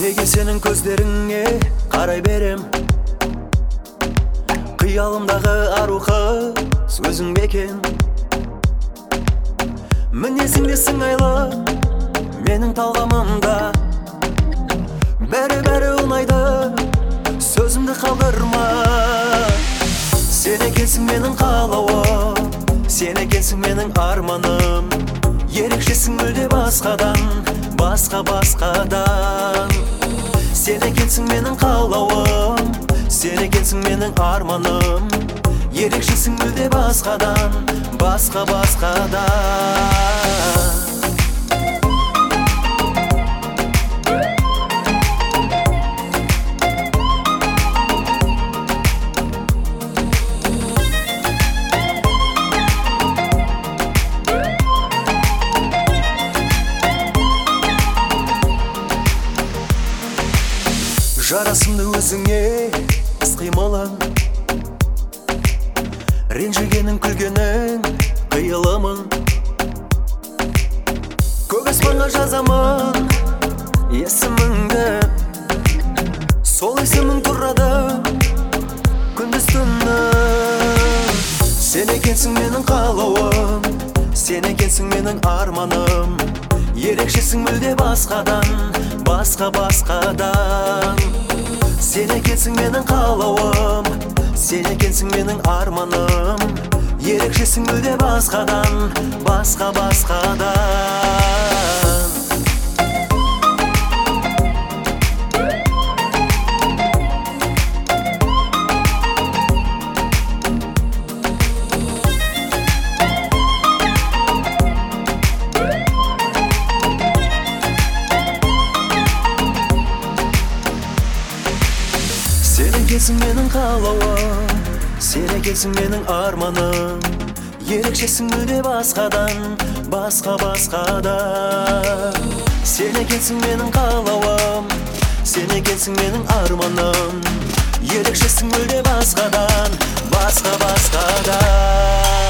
Неге сенің көздеріңе қарай берем, қиялымдағы арухы сөзің бекен. Мінезіңде сыңайлы менің талғамымда, бәрі ұнайды, сөзімді қалдырма. Сен екенсің менің қалауым, сен екенсің менің арманым. Ерекшесің мүлде басқадан. Сен екенсің менің қалауым, сен екенсің менің арманым. Ерекшесің мүлде басқадан. Жарасымды өзіңе іс-қимылың, ренжігенің күлгенің қиылымың. Көк аспанға жазамын есіміңді, сол есімің тұрады күндіз түні. Сен екенсің менің қалауым, сен екенсің менің арманым. Ерекшесің мүлде басқадан. Сен екенсің менің қалауым, сен екенсің менің арманым. Ерекшесің мүлде басқадан. Сен екенсің менің қалауым, сен екенсің менің арманым. Ерекшесің мүлде басқадан. Сен екенсің менің қалауым, сен екенсің менің арманым. Ерекшесің мүлде басқадан.